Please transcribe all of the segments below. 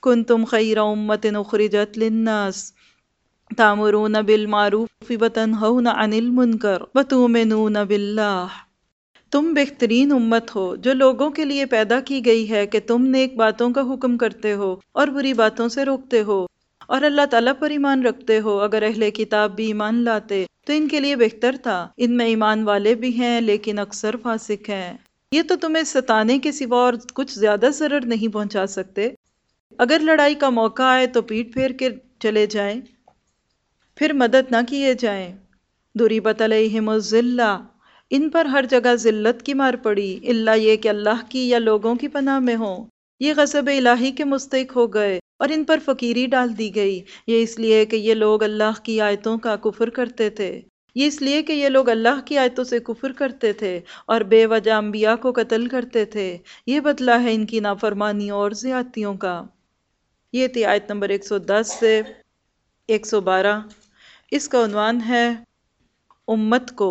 کنتم خیر امۃ اخرجت للناس تأمرون بالمعروف وتنہون عن المنکر وتؤمنون باللہ۔ تم بہترین امت ہو جو لوگوں کے لیے پیدا کی گئی ہے کہ تم نیک باتوں کا حکم کرتے ہو اور بری باتوں سے روکتے ہو، اور اللہ تعالیٰ پر ایمان رکھتے ہو۔ اگر اہل کتاب بھی ایمان لاتے تو ان کے لیے بہتر تھا، ان میں ایمان والے بھی ہیں لیکن اکثر فاسق ہیں۔ یہ تو تمہیں ستانے کے سوا اور کچھ زیادہ ضرر نہیں پہنچا سکتے۔ اگر لڑائی کا موقع آئے تو پیٹ پھیر کے چلے جائیں، پھر مدد نہ کیے جائیں۔ ضربت علیہم الذلہ، ان پر ہر جگہ ذلت کی مار پڑی، الا یہ کہ اللہ کی یا لوگوں کی پناہ میں ہوں۔ یہ غضب الہی کے مستحق ہو گئے اور ان پر فقیری ڈال دی گئی۔ یہ اس لیے کہ یہ لوگ اللہ کی آیتوں کا کفر کرتے تھے، یہ اس لیے کہ یہ لوگ اللہ کی آیتوں سے کفر کرتے تھے اور بے وجہ انبیاء کو قتل کرتے تھے۔ یہ بدلہ ہے ان کی نافرمانیوں اور زیادتیوں کا۔ یہ تھی آیت نمبر 110 سے 112۔ اس کا عنوان ہے امت کو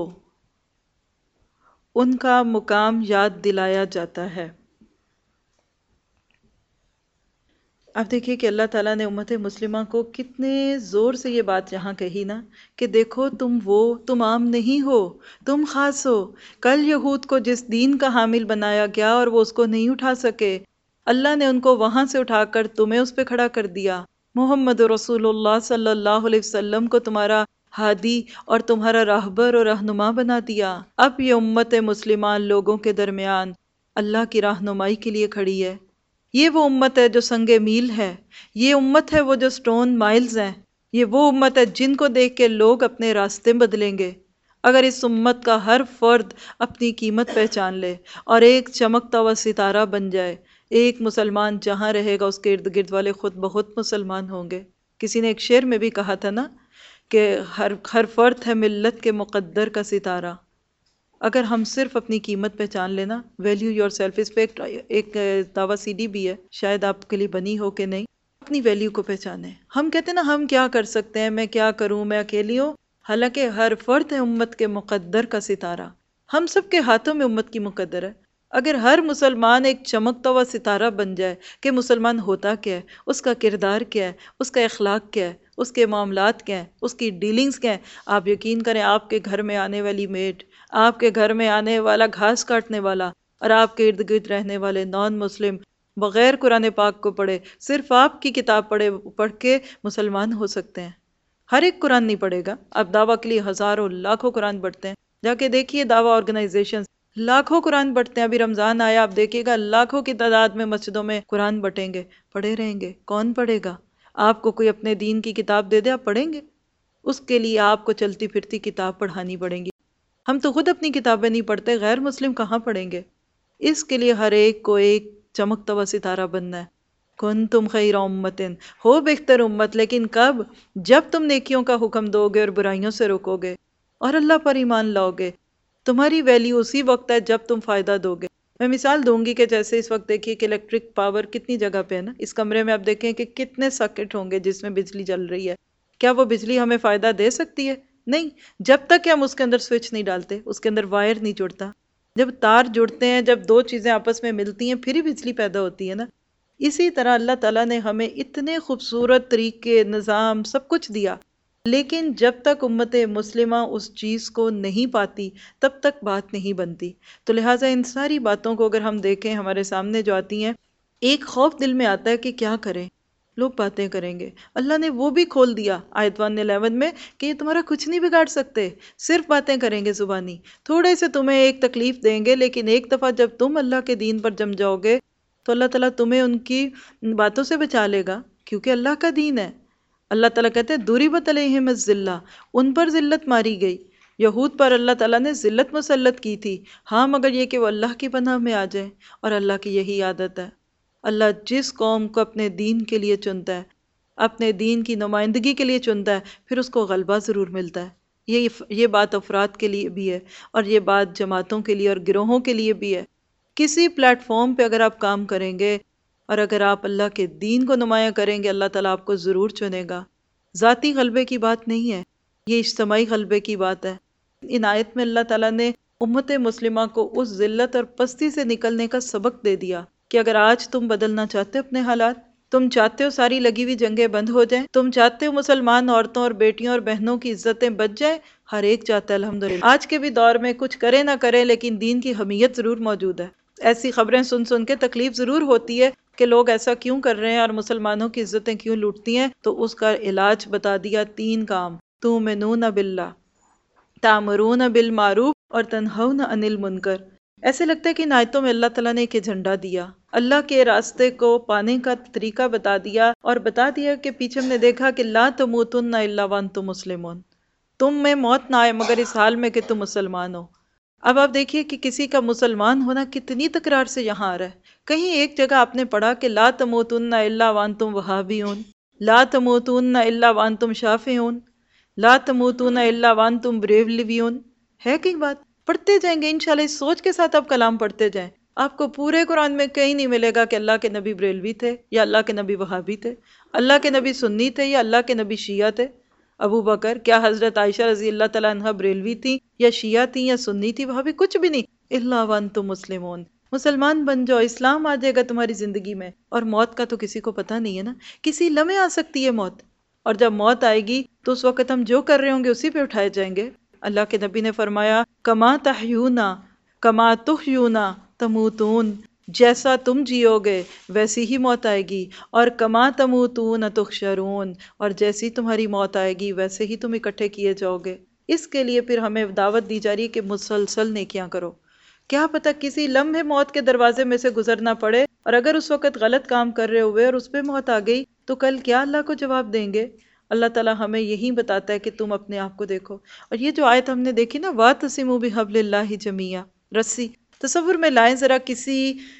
ان کا مقام یاد دلایا جاتا ہے۔ اب دیکھیے کہ اللہ تعالیٰ نے امت مسلمہ کو کتنے زور سے یہ بات یہاں کہی نا کہ دیکھو تم عام نہیں ہو، تم خاص ہو۔ کل یہود کو جس دین کا حامل بنایا گیا اور وہ اس کو نہیں اٹھا سکے، اللہ نے ان کو وہاں سے اٹھا کر تمہیں اس پہ کھڑا کر دیا۔ محمد رسول اللہ صلی اللہ علیہ وسلم کو تمہارا ہادی اور تمہارا راہبر اور رہنما بنا دیا۔ اب یہ امت مسلمان لوگوں کے درمیان اللہ کی رہنمائی کے لیے کھڑی ہے۔ یہ وہ امت ہے جو سنگ میل ہے، یہ امت ہے وہ جو سٹون مائلز ہیں، یہ وہ امت ہے جن کو دیکھ کے لوگ اپنے راستے بدلیں گے۔ اگر اس امت کا ہر فرد اپنی قیمت پہچان لے اور ایک چمکتا ہوا ستارہ بن جائے، ایک مسلمان جہاں رہے گا اس کے ارد گرد والے خود بہت مسلمان ہوں گے۔ کسی نے ایک شعر میں بھی کہا تھا نا کہ ہر فرد ہے ملت کے مقدر کا ستارہ۔ اگر ہم صرف اپنی قیمت پہچان لینا، ویلیو یور سیلف، اس پہ ایک دعویٰ سی ڈی بھی ہے، شاید آپ کے لیے بنی ہو کہ نہیں۔ اپنی ویلیو کو پہچانے۔ ہم کہتے ہیں نا ہم کیا کر سکتے ہیں، میں کیا کروں، میں اکیلی ہوں، حالانکہ ہر فرد ہے امت کے مقدر کا ستارہ۔ ہم سب کے ہاتھوں میں امت کی مقدر ہے۔ اگر ہر مسلمان ایک چمکتا ہوا ستارہ بن جائے کہ مسلمان ہوتا کیا ہے، اس کا کردار کیا ہے، اس کا اخلاق کیا ہے، اس کے معاملات کیا ہیں، اس کی ڈیلنگز کیا ہیں، آپ یقین کریں آپ کے گھر میں آنے والی میڈ، آپ کے گھر میں آنے والا گھاس کاٹنے والا اور آپ کے ارد گرد رہنے والے نان مسلم بغیر قرآن پاک کو پڑھے، صرف آپ کی کتاب پڑھ کے مسلمان ہو سکتے ہیں۔ ہر ایک قرآن نہیں پڑھے گا۔ اب دعویٰ کے لیے ہزاروں لاکھوں قرآن پڑھتے ہیں، جا کے دیکھیے دعویٰ آرگنائزیشنز لاکھوں قرآن پڑھتے ہیں۔ ابھی رمضان آیا، آپ دیکھیے گا لاکھوں کی تعداد میں مسجدوں میں قرآن بٹیں گے، پڑھے رہیں گے۔ کون پڑھے گا؟ آپ کو کوئی اپنے دین کی کتاب دے دے، آپ پڑھیں گے؟ اس کے لیے آپ کو چلتی پھرتی کتاب پڑھانی پڑیں گی۔ ہم تو خود اپنی کتابیں نہیں پڑھتے، غیر مسلم کہاں پڑھیں گے؟ اس کے لیے ہر ایک کو ایک چمکتا ہوا ستارہ بننا ہے۔ کنتم خیر امت، ہو بہتر امت، لیکن کب؟ جب تم نیکیوں کا حکم دو گے اور برائیوں سے روکو گے اور اللہ پر ایمان لاؤ گے۔ تمہاری ویلیو اسی وقت ہے جب تم فائدہ دو گے۔ میں مثال دوں گی کہ جیسے اس وقت دیکھیے کہ الیکٹرک پاور کتنی جگہ پہ ہے نا، اس کمرے میں آپ دیکھیں کہ کتنے ساکٹ ہوں گے جس میں بجلی چل رہی ہے۔ کیا وہ بجلی ہمیں فائدہ دے سکتی ہے؟ نہیں، جب تک کہ ہم اس کے اندر سوئچ نہیں ڈالتے، اس کے اندر وائر نہیں جڑتا۔ جب تار جڑتے ہیں، جب دو چیزیں آپس میں ملتی ہیں، پھر ہی بجلی پیدا ہوتی ہے نا۔ اسی طرح اللہ تعالیٰ نے ہمیں اتنے خوبصورت طریقے، نظام، سب کچھ دیا، لیکن جب تک امت مسلمہ اس چیز کو نہیں پاتی تب تک بات نہیں بنتی۔ تو لہٰذا ان ساری باتوں کو اگر ہم دیکھیں ہمارے سامنے جو آتی ہیں، ایک خوف دل میں آتا ہے کہ کیا کریں، لوگ باتیں کریں گے۔ اللہ نے وہ بھی کھول دیا آیت 111 میں کہ یہ تمہارا کچھ نہیں بگاڑ سکتے، صرف باتیں کریں گے زبانی، تھوڑے سے تمہیں ایک تکلیف دیں گے، لیکن ایک دفعہ جب تم اللہ کے دین پر جم جاؤ گے تو اللہ تعالیٰ تمہیں ان کی باتوں سے بچا لے گا، کیونکہ اللہ کا دین ہے۔ اللہ تعالیٰ کہتے ہیں ضربت علیہم الذلہ، ان پر ذلت ماری گئی۔ یہود پر اللہ تعالیٰ نے ذلت مسلط کی تھی، ہاں مگر یہ کہ وہ اللہ کی پناہ میں آ جائیں، اور اللہ کی یہی عادت ہے۔ اللہ جس قوم کو اپنے دین کے لیے چنتا ہے، اپنے دین کی نمائندگی کے لیے چنتا ہے، پھر اس کو غلبہ ضرور ملتا ہے۔ یہ بات افراد کے لیے بھی ہے، اور یہ بات جماعتوں کے لیے اور گروہوں کے لیے بھی ہے۔ کسی پلیٹ فارم پہ اگر آپ کام کریں گے اور اگر آپ اللہ کے دین کو نمایاں کریں گے، اللہ تعالیٰ آپ کو ضرور چنے گا۔ ذاتی غلبے کی بات نہیں ہے، یہ اجتماعی غلبے کی بات ہے۔ ان آیت میں اللہ تعالیٰ نے امت مسلمہ کو اس ذلت اور پستی سے نکلنے کا سبق دے دیا کہ اگر آج تم بدلنا چاہتے اپنے حالات تم چاہتے ہو ساری لگی ہوئی جنگیں بند ہو جائیں؟ تم چاہتے ہو مسلمان عورتوں اور بیٹیوں اور بہنوں کی عزتیں بچ جائیں؟ ہر ایک چاہتا ہے الحمدللہ۔ آج کے بھی دور میں کچھ کرے نہ کرے لیکن دین کی حمیت ضرور موجود ہے۔ ایسی خبریں سن سن کے تکلیف ضرور ہوتی ہے کہ لوگ ایسا کیوں کر رہے ہیں اور مسلمانوں کی عزتیں کیوں لوٹتی ہیں، تو اس کا علاج بتا دیا، 3 کام: تؤمنون باللہ، تأمرون بالمعروف اور تنہون عن المنکر۔ ایسے لگتا ہے کہ ان آیتوں میں اللہ تعالیٰ نے ایک ایجنڈا دیا، اللہ کے راستے کو پانے کا طریقہ بتا دیا، اور بتا دیا کہ پیچھے ہم نے دیکھا کہ لا تموتن الا وانتم مسلمون، تم میں موت نہ آئے مگر اس حال میں کہ تم مسلمان ہو۔ اب آپ دیکھیے کہ کسی کا مسلمان ہونا کتنی تکرار سے یہاں آ رہا ہے۔ کہیں ایک جگہ آپ نے پڑھا کہ لا تموتن الا وانتم وہابیون، لا تموتن الا وانتم شافعون، لا تموتن الا وانتم بریلویون؟ ہے کہیں بات؟ پڑھتے جائیں گے انشاءاللہ، اس سوچ کے ساتھ آپ کلام پڑھتے جائیں، آپ کو پورے قرآن میں کہیں نہیں ملے گا کہ اللہ کے نبی بریلوی تھے یا اللہ کے نبی وہابی تھے، اللہ کے نبی سنی تھے یا اللہ کے نبی شیعہ تھے۔ ابو بکر، کیا حضرت عائشہ رضی اللہ تعالیٰ عنہ بریلوی تھی یا شیعہ تھی یا سنی تھی؟ وہابی کچھ بھی نہیں، الا وانتم مسلمون۔ مسلمان بن جاؤ، اسلام آ جائے گا تمہاری زندگی میں۔ اور موت کا تو کسی کو پتہ نہیں ہے نا، کسی لمحے آ سکتی ہے موت، اور جب موت آئے گی تو اس وقت ہم جو کر رہے ہوں گے اسی پہ اٹھائے جائیں گے۔ اللہ کے نبی نے فرمایا کما تحیونا کما تحیونا تموتون، جیسا تم جیو گے ویسی ہی موت آئے گی، اور کما تموتون تحشرون، اور جیسی تمہاری موت آئے گی ویسے ہی تم اکٹھے کیے جاؤ گے۔ اس کے لیے پھر ہمیں دعوت دی جا رہی ہے کہ مسلسل نیکیاں کرو۔ کیا پتہ کسی لمحے موت کے دروازے میں سے گزرنا پڑے، اور اگر اس وقت غلط کام کر رہے ہوئے اور اس پہ موت آ گئی تو کل کیا اللہ کو جواب دیں گے؟ اللہ تعالیٰ ہمیں یہی بتاتا ہے کہ تم اپنے آپ کو دیکھو۔ اور یہ جو آیت ہم نے دیکھی نا، وَاعْتَصِمُوا بِحَبْلِ اللَّهِ جَمِيعًا، رسی تصور میں لائیں ذرا، کسی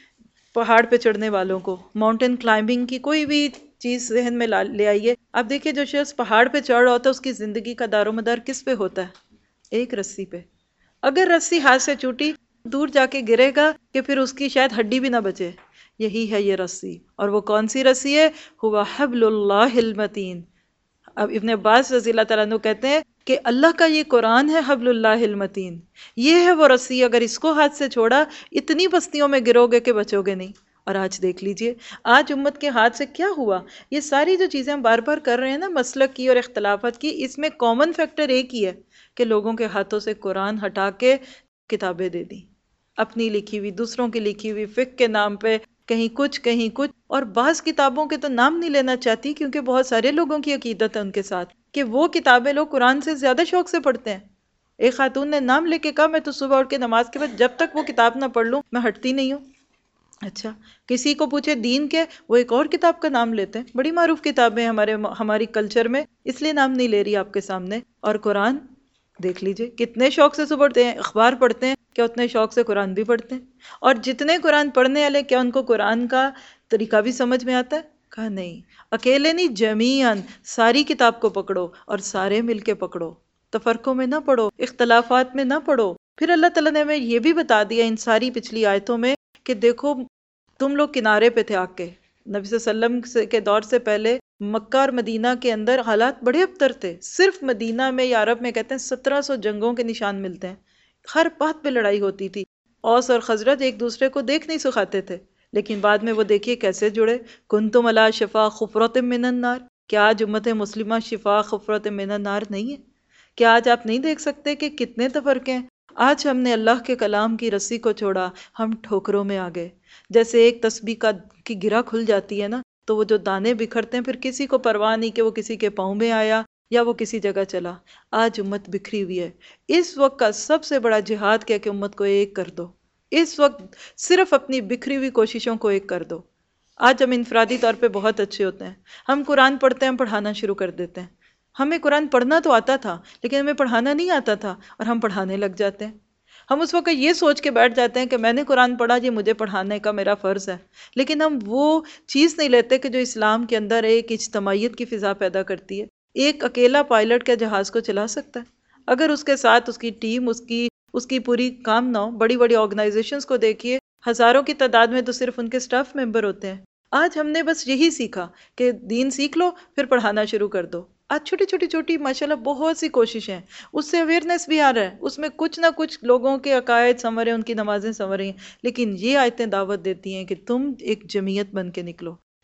پہاڑ پہ چڑھنے والوں کو، ماؤنٹین کلائمبنگ کی کوئی بھی چیز ذہن میں لے آئیے، آپ دیکھیے جو شخص پہاڑ پہ چڑھ رہا ہوتا ہے اس کی زندگی کا دار و مدار کس پہ ہوتا ہے؟ ایک رسی پہ۔ اگر رسی ہاتھ سے چھوٹی، دور جا کے گرے گا کہ پھر اس کی شاید ہڈی بھی نہ بچے۔ یہی ہے یہ رسی، اور وہ کون سی رسی ہے؟ ہوا حبل اللہ المتین۔ اب ابن عباس رضی اللہ تعالیٰ عنہ کہتے ہیں کہ اللہ کا یہ قرآن ہے حبل اللہ المتین، یہ ہے وہ رسی، اگر اس کو ہاتھ سے چھوڑا اتنی بستیوں میں گرو گے کہ بچو گے نہیں۔ اور آج دیکھ لیجئے آج امت کے ہاتھ سے کیا ہوا۔ یہ ساری جو چیزیں ہم بار بار کر رہے ہیں نا، مسلک کی اور اختلافات کی، اس میں کامن فیکٹر ایک ہی ہے کہ لوگوں کے ہاتھوں سے قرآن ہٹا کے کتابیں دے دی، اپنی لکھی ہوئی، دوسروں کی لکھی ہوئی، فقہ کے نام پہ کہیں کچھ کہیں کچھ۔ اور بعض کتابوں کے تو نام نہیں لینا چاہتی کیونکہ بہت سارے لوگوں کی عقیدت ہے ان کے ساتھ کہ وہ کتابیں لوگ قرآن سے زیادہ شوق سے پڑھتے ہیں۔ ایک خاتون نے نام لے کے کہا میں تو صبح اٹھ کے نماز کے بعد جب تک وہ کتاب نہ پڑھ لوں میں ہٹتی نہیں ہوں۔ اچھا، کسی کو پوچھے دین کے، وہ ایک اور کتاب کا نام لیتے ہیں، بڑی معروف کتابیں ہماری کلچر میں، اس لیے نام نہیں لے رہی آپ کے سامنے۔ اور قرآن دیکھ لیجئے کتنے شوق سے صبح پڑھتے ہیں، اخبار پڑھتے ہیں، کیا اتنے شوق سے قرآن بھی پڑھتے ہیں؟ اور جتنے قرآن پڑھنے والے، کیا ان کو قرآن کا طریقہ بھی سمجھ میں آتا ہے؟ کہا نہیں، اکیلے نہیں، جمیعاً، ساری کتاب کو پکڑو اور سارے مل کے پکڑو، تفرقوں میں نہ پڑھو، اختلافات میں نہ پڑھو۔ پھر اللہ تعالیٰ نے ہمیں یہ بھی بتا دیا ان ساری پچھلی آیتوں میں کہ دیکھو تم لوگ کنارے پہ تھے آگ کے، نبی صلی اللہ علیہ وسلم کے دور سے پہلے مکہ اور مدینہ کے اندر حالات بڑے ابتر تھے۔ صرف مدینہ میں یا عرب میں کہتے ہیں 1700 جنگوں کے نشان ملتے ہیں، ہر بات پہ لڑائی ہوتی تھی، اوس اور خزرج ایک دوسرے کو دیکھ نہیں سکھاتے تھے، لیکن بعد میں وہ دیکھیے کیسے جڑے۔ کنتم علی شفا حفرۃ من النار، کیا آج امت مسلمہ شفا حفرۃ من النار نہیں ہے؟ کیا آج آپ نہیں دیکھ سکتے کہ کتنے تفرقے ہیں؟ آج ہم نے اللہ کے کلام کی رسی کو چھوڑا، ہم ٹھوکروں میں آ گئے۔ جیسے ایک تسبیح کی گرہ کھل جاتی ہے نا، تو وہ جو دانے بکھرتے ہیں پھر کسی کو پرواہ نہیں کہ وہ کسی کے پاؤں میں آیا یا وہ کسی جگہ چلا۔ آج امت بکھری ہوئی ہے۔ اس وقت کا سب سے بڑا جہاد کیا کہ امت کو ایک کر دو، اس وقت صرف اپنی بکھری ہوئی کوششوں کو ایک کر دو۔ آج ہم انفرادی طور پہ بہت اچھے ہوتے ہیں، ہم قرآن پڑھتے ہیں، ہم پڑھانا شروع کر دیتے ہیں۔ ہمیں قرآن پڑھنا تو آتا تھا لیکن ہمیں پڑھانا نہیں آتا تھا، اور ہم پڑھانے لگ جاتے ہیں۔ ہم اس وقت یہ سوچ کے بیٹھ جاتے ہیں کہ میں نے قرآن پڑھا، یہ مجھے پڑھانے کا میرا فرض ہے، لیکن ہم وہ چیز نہیں لیتے کہ جو اسلام کے اندر ایک اجتماعیت کی فضا پیدا کرتی ہے۔ ایک اکیلا پائلٹ کیا جہاز کو چلا سکتا ہے؟ اگر اس کے ساتھ اس کی ٹیم، اس کی پوری کام نہ ہو، بڑی بڑی آرگنائزیشنز کو دیکھیے، ہزاروں کی تعداد میں تو صرف ان کے سٹاف ممبر ہوتے ہیں۔ آج ہم نے بس یہی سیکھا کہ دین سیکھ لو پھر پڑھانا شروع کر دو۔ آج چھوٹی چھوٹی ماشاءاللہ بہت سی کوششیں، اس سے اویئرنیس بھی آ رہا ہے، اس میں کچھ نہ کچھ لوگوں کے عقائد سنورے، ان کی نمازیں سنور رہی ہیں، لیکن یہ آیتیں دعوت دیتی ہیں کہ تم ایک جمعیت بن کے نکلو۔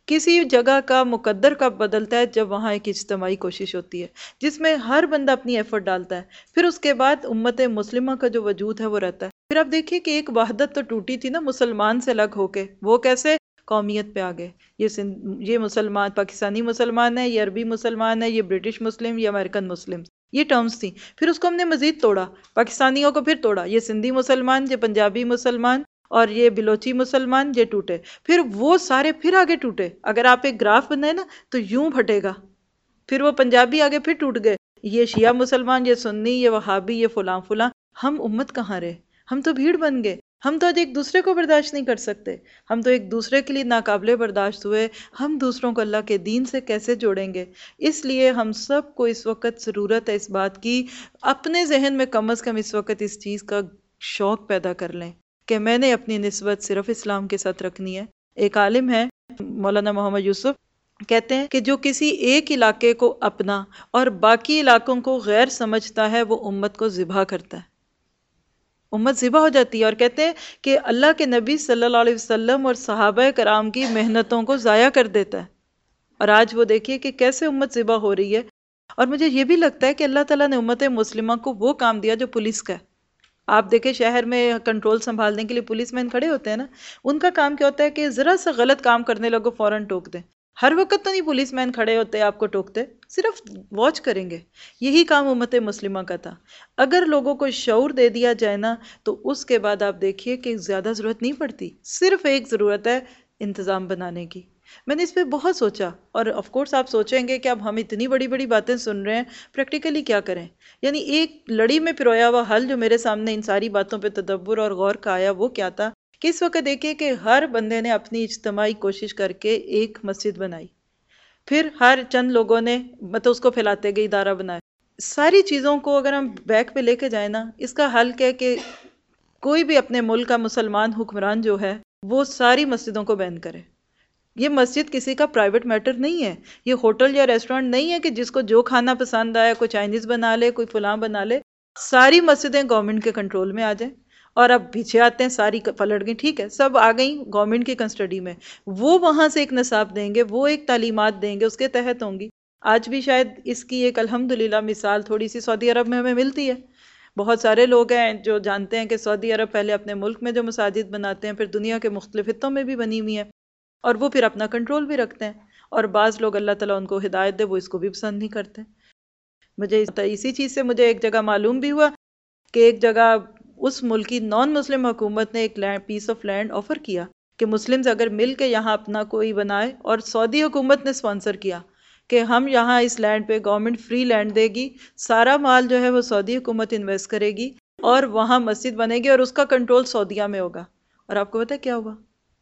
کسی جگہ کا مقدر کب بدلتا ہے؟ جب وہاں ایک اجتماعی کوشش ہوتی ہے جس میں ہر بندہ اپنی ایفرٹ ڈالتا ہے، پھر اس کے بعد امت مسلمہ کا جو وجود ہے وہ رہتا ہے۔ پھر آپ دیکھیے کہ ایک وحدت تو ٹوٹی تھی نا مسلمان سے الگ ہو کے، وہ کیسے؟ قومیت پہ آگئے، یہ مسلمان پاکستانی مسلمان ہے، یہ عربی مسلمان ہے، یہ برٹش مسلم، یہ امریکن مسلم، یہ ٹرمز تھیں۔ پھر اس کو ہم نے مزید توڑا، پاکستانیوں کو پھر توڑا، یہ سندھی مسلمان، یہ پنجابی مسلمان، اور یہ بلوچی مسلمان، یہ ٹوٹے۔ پھر وہ سارے پھر آگے ٹوٹے۔ اگر آپ ایک گراف بنائیں نا تو یوں پھٹے گا، پھر وہ پنجابی آگے پھر ٹوٹ گئے، یہ شیعہ مسلمان، یہ سنی، یہ وہابی، یہ فلاں فلاں۔ ہم امت کہاں رہے؟ ہم تو بھیڑ بن گئے۔ ہم تو آج ایک دوسرے کو برداشت نہیں کر سکتے، ہم تو ایک دوسرے کے لیے ناقابل برداشت ہوئے۔ ہم دوسروں کو اللہ کے دین سے کیسے جوڑیں گے؟ اس لیے ہم سب کو اس وقت ضرورت ہے اس بات کی، اپنے ذہن میں کم از کم اس وقت اس چیز کا شوق پیدا کر لیں کہ میں نے اپنی نسبت صرف اسلام کے ساتھ رکھنی ہے۔ ایک عالم ہے مولانا محمد یوسف، کہتے ہیں کہ جو کسی ایک علاقے کو اپنا اور باقی علاقوں کو غیر سمجھتا ہے وہ امت کو ذبح کرتا ہے، امت ذبح ہو جاتی ہے۔ اور کہتے ہیں کہ اللہ کے نبی صلی اللہ علیہ وسلم اور صحابہ کرام کی محنتوں کو ضائع کر دیتا ہے۔ اور آج وہ دیکھیے کہ کیسے امت ذبح ہو رہی ہے۔ اور مجھے یہ بھی لگتا ہے کہ اللہ تعالیٰ نے امت مسلمہ کو وہ کام دیا جو پولیس کا ہے۔ آپ دیکھیں شہر میں کنٹرول سنبھالنے کے لیے پولیس مین کھڑے ہوتے ہیں نا، ان کا کام کیا ہوتا ہے کہ ذرا سا غلط کام کرنے لگو فوراً ٹوک دیں۔ ہر وقت تو نہیں پولیس مین کھڑے ہوتے آپ کو ٹوکتے، صرف واچ کریں گے۔ یہی کام امت مسلمہ کا تھا۔ اگر لوگوں کو شعور دے دیا جائے نا تو اس کے بعد آپ دیکھیے کہ زیادہ ضرورت نہیں پڑتی، صرف ایک ضرورت ہے انتظام بنانے کی۔ میں نے اس پہ بہت سوچا، اور آف کورس آپ سوچیں گے کہ اب ہم اتنی بڑی بڑی باتیں سن رہے ہیں، پریکٹیکلی کیا کریں؟ یعنی ایک لڑی میں پرویا ہوا حل جو میرے سامنے ان ساری باتوں پہ تدبر اور غور کا آیا وہ کیا تھا کہ اس وقت دیکھیے کہ ہر بندے نے اپنی اجتماعی کوشش کر کے ایک مسجد بنائی، پھر ہر چند لوگوں نے مطلب اس کو پھیلاتے گئے ادارہ بنایا۔ ساری چیزوں کو اگر ہم بیک پہ لے کے جائیں نا، اس کا حل کیا ہے کہ کوئی بھی اپنے ملک کا مسلمان حکمران جو ہے وہ ساری مسجدوں کو بین کرے۔ یہ مسجد کسی کا پرائیویٹ میٹر نہیں ہے، یہ ہوٹل یا ریسٹورنٹ نہیں ہے کہ جس کو جو کھانا پسند آیا کوئی چائنیز بنا لے، کوئی فلاں بنا لے۔ ساری مسجدیں گورنمنٹ کے کنٹرول میں آ جائیں، اور اب پیچھے آتے ہیں ساری پلٹ گئی، ٹھیک ہے سب آ گئیں گورنمنٹ کی کنسٹڈی میں، وہ وہاں سے ایک نصاب دیں گے، وہ ایک تعلیمات دیں گے، اس کے تحت ہوں گی۔ آج بھی شاید اس کی ایک الحمدللہ مثال تھوڑی سی سعودی عرب میں ہمیں ملتی ہے۔ بہت سارے لوگ ہیں جو جانتے ہیں کہ سعودی عرب پہلے اپنے ملک میں جو مساجد بناتے ہیں، پھر دنیا کے مختلف خطوں میں بھی بنی ہوئی ہیں، اور وہ پھر اپنا کنٹرول بھی رکھتے ہیں۔ اور بعض لوگ اللہ تعالیٰ ان کو ہدایت دے وہ اس کو بھی پسند نہیں کرتے۔ مجھے اسی چیز سے مجھے ایک جگہ معلوم بھی ہوا کہ ایک جگہ اس ملک کی نان مسلم حکومت نے ایک پیس آف لینڈ آفر کیا کہ مسلمز اگر مل کے یہاں اپنا کوئی بنائے، اور سعودی حکومت نے سپانسر کیا کہ ہم یہاں اس لینڈ پہ گورنمنٹ فری لینڈ دے گی، سارا مال جو ہے وہ سعودی حکومت انویسٹ کرے گی، اور وہاں مسجد بنے گی اور اس کا کنٹرول سعودیہ میں ہوگا۔ اور آپ کو پتہ ہے کیا ہوا؟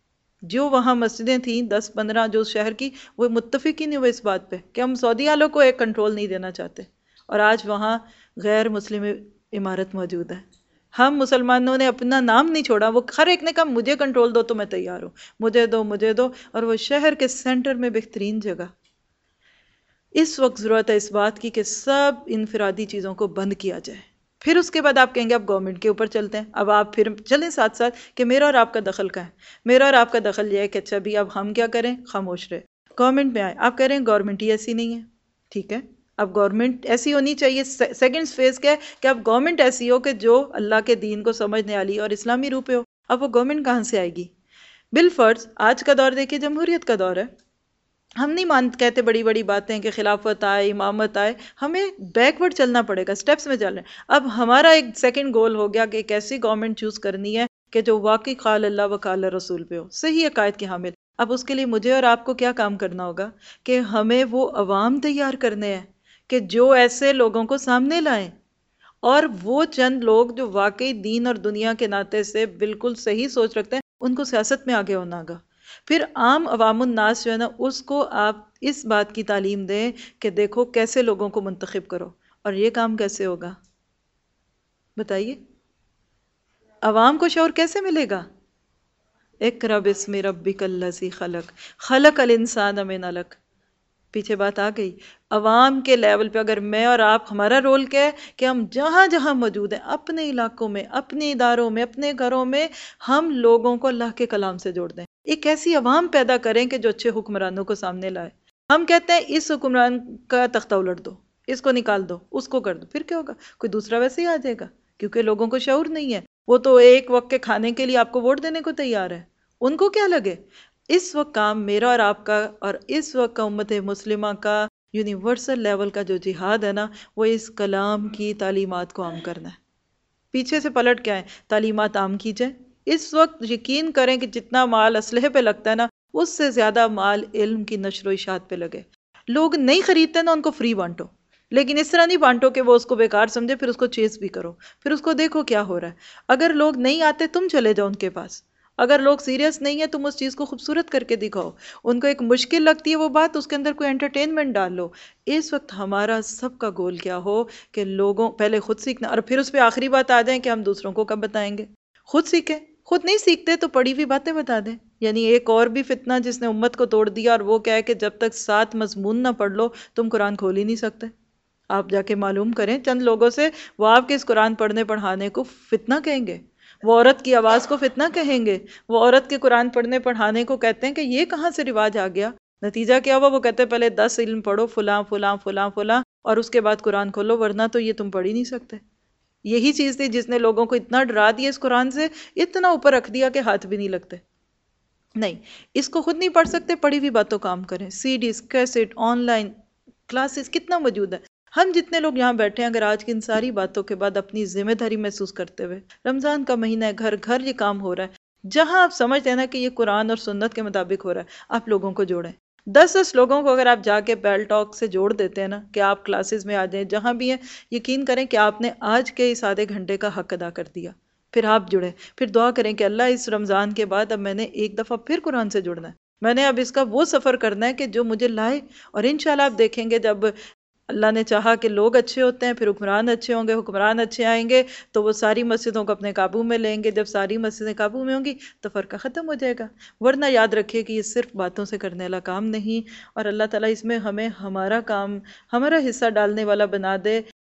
جو وہاں مسجدیں تھیں 10-15 جو شہر کی، وہ متفق ہی نہیں ہوئے اس بات پہ کہ ہم سعودی والوں کو ایک کنٹرول نہیں دینا چاہتے، اور آج وہاں غیر مسلم عمارت موجود ہے۔ ہم مسلمانوں نے اپنا نام نہیں چھوڑا، وہ ہر ایک نے کہا مجھے کنٹرول دو تو میں تیار ہوں، مجھے دو مجھے دو، اور وہ شہر کے سینٹر میں بہترین جگہ۔ اس وقت ضرورت ہے اس بات کی کہ سب انفرادی چیزوں کو بند کیا جائے۔ پھر اس کے بعد آپ کہیں گے اب گورنمنٹ کے اوپر چلتے ہیں، اب آپ پھر چلیں ساتھ ساتھ کہ میرا اور آپ کا دخل کا ہے۔ میرا اور آپ کا دخل یہ ہے کہ اچھا بھی اب ہم کیا کریں؟ خاموش رہے، گورنمنٹ میں آئے۔ آپ کہہ رہے ہیں گورنمنٹ ہی ایسی نہیں ہے، ٹھیک ہے، اب گورنمنٹ ایسی ہونی چاہیے۔ سیکنڈ فیز کیا ہے کہ اب گورنمنٹ ایسی ہو کہ جو اللہ کے دین کو سمجھنے والی اور اسلامی روح پہ ہو۔ اب وہ گورنمنٹ کہاں سے آئے گی؟ بالفرض آج کا دور دیکھیے جمہوریت کا دور ہے، ہم نہیں کہتے بڑی بڑی باتیں کہ خلافت آئے، امامت آئے، ہمیں بیکورڈ چلنا پڑے گا، سٹیپس میں چل رہے ہیں۔ اب ہمارا ایک سیکنڈ گول ہو گیا کہ ایک ایسی گورنمنٹ چوز کرنی ہے کہ جو واقعی قال اللہ و قال رسول پہ ہو، صحیح عقائد کی حامل۔ اب اس کے لیے مجھے اور آپ کو کیا کام کرنا ہوگا کہ ہمیں وہ عوام تیار کرنے ہیں کہ جو ایسے لوگوں کو سامنے لائیں، اور وہ چند لوگ جو واقعی دین اور دنیا کے ناطے سے بالکل صحیح سوچ رکھتے ہیں ان کو سیاست میں آگے ہونا ہوگا۔ پھر عام عوام الناس جو ہے نا اس کو آپ اس بات کی تعلیم دیں کہ دیکھو کیسے لوگوں کو منتخب کرو، اور یہ کام کیسے ہوگا بتائیے؟ عوام کو شعور کیسے ملے گا؟ اقرأ باسم ربک الذی خلق، خلق الانسان من علق، پیچھے بات آ گئی۔ عوام کے لیول پہ اگر میں اور آپ، ہمارا رول کیا ہے کہ ہم جہاں جہاں موجود ہیں اپنے علاقوں میں، اپنے اداروں میں، اپنے گھروں میں، ہم لوگوں کو اللہ کے کلام سے جوڑ دیں۔ ایک ایسی عوام پیدا کریں کہ جو اچھے حکمرانوں کو سامنے لائے۔ ہم کہتے ہیں اس حکمران کا تختہ الٹ دو، اس کو نکال دو، اس کو کر دو، پھر کیا ہوگا؟ کوئی دوسرا ویسے ہی آ جائے گا، کیونکہ لوگوں کو شعور نہیں ہے، وہ تو ایک وقت کے کھانے کے لیے آپ کو ووٹ دینے کو تیار ہے، ان کو کیا لگے؟ اس وقت کام میرا اور آپ کا، اور اس وقت کا امت مسلمہ کا یونیورسل لیول کا جو جہاد ہے نا، وہ اس کلام کی تعلیمات کو عام کرنا ہے۔ پیچھے سے پلٹ کے آئیں، تعلیمات عام کیجئے۔ اس وقت یقین کریں کہ جتنا مال اسلحے پہ لگتا ہے نا، اس سے زیادہ مال علم کی نشر و اشاعت پہ لگے۔ لوگ نہیں خریدتے نا، ان کو فری بانٹو، لیکن اس طرح نہیں بانٹو کہ وہ اس کو بیکار سمجھے، پھر اس کو چیز بھی کرو، پھر اس کو دیکھو کیا ہو رہا ہے۔ اگر لوگ نہیں آتے تم چلے جاؤ ان کے پاس، اگر لوگ سیریس نہیں ہیں تم اس چیز کو خوبصورت کر کے دکھاؤ، ان کو ایک مشکل لگتی ہے وہ بات، اس کے اندر کوئی انٹرٹینمنٹ ڈال لو۔ اس وقت ہمارا سب کا گول کیا ہو کہ لوگوں پہلے خود سیکھنا، اور پھر اس پہ آخری بات آ جائیں کہ ہم دوسروں کو کب بتائیں گے۔ خود سیکھیں، خود نہیں سیکھتے تو پڑھی ہوئی باتیں بتا دیں۔ یعنی ایک اور بھی فتنہ جس نے امت کو توڑ دیا، اور وہ کیا ہے کہ جب تک 7 مضمون نہ پڑھ لو تم قرآن کھول ہی نہیں سکتے۔ آپ جا کے معلوم کریں چند لوگوں سے، وہ آپ کے اس قرآن پڑھنے پڑھانے کو فتنہ کہیں گے، وہ عورت کی آواز کو فتنہ کہیں گے، وہ عورت کے قرآن پڑھنے پڑھانے کو کہتے ہیں کہ یہ کہاں سے رواج آ گیا۔ نتیجہ کیا ہوا؟ وہ کہتے ہیں پہلے 10 علم پڑھو، فلاں فلاں فلاں فلاں، اور اس کے بعد قرآن کھولو، ورنہ تو یہ تم پڑھ ہی نہیں سکتے۔ یہی چیز تھی جس نے لوگوں کو اتنا ڈرا دیا اس قرآن سے، اتنا اوپر رکھ دیا کہ ہاتھ بھی نہیں لگتے۔ نہیں، اس کو خود نہیں پڑھ سکتے، پڑھی ہوئی باتوں کام کریں۔ CDs, cassette, online classes کتنا موجود ہے۔ ہم جتنے لوگ یہاں بیٹھے ہیں، اگر آج کی ان ساری باتوں کے بعد اپنی ذمہ داری محسوس کرتے ہوئے، رمضان کا مہینہ ہے، گھر گھر یہ کام ہو رہا ہے، جہاں آپ سمجھتے ہیں نا کہ یہ قرآن اور سنت کے مطابق ہو رہا ہے، آپ لوگوں کو جوڑیں۔ 10 لوگوں کو اگر آپ جا کے بیل ٹاک سے جوڑ دیتے ہیں نا کہ آپ کلاسز میں آ جائیں، جہاں بھی ہیں، یقین کریں کہ آپ نے آج کے اس آدھے گھنٹے کا حق ادا کر دیا۔ پھر آپ جڑیں، پھر دعا کریں کہ اللہ اس رمضان کے بعد اب میں نے ایک دفعہ پھر قرآن سے جڑنا ہے، میں نے اب اس کا وہ سفر کرنا ہے کہ جو مجھے لائے۔ اور انشاءاللہ آپ دیکھیں گے جب اللہ نے چاہا کہ لوگ اچھے ہوتے ہیں، پھر حکمران اچھے ہوں گے، حکمران اچھے آئیں گے تو وہ ساری مسجدوں کو اپنے قابو میں لیں گے، جب ساری مسجدیں قابو میں ہوں گی تو فرقہ ختم ہو جائے گا۔ ورنہ یاد رکھیے کہ یہ صرف باتوں سے کرنے والا کام نہیں، اور اللہ تعالیٰ اس میں ہمیں ہمارا کام، ہمارا حصہ ڈالنے والا بنا دے۔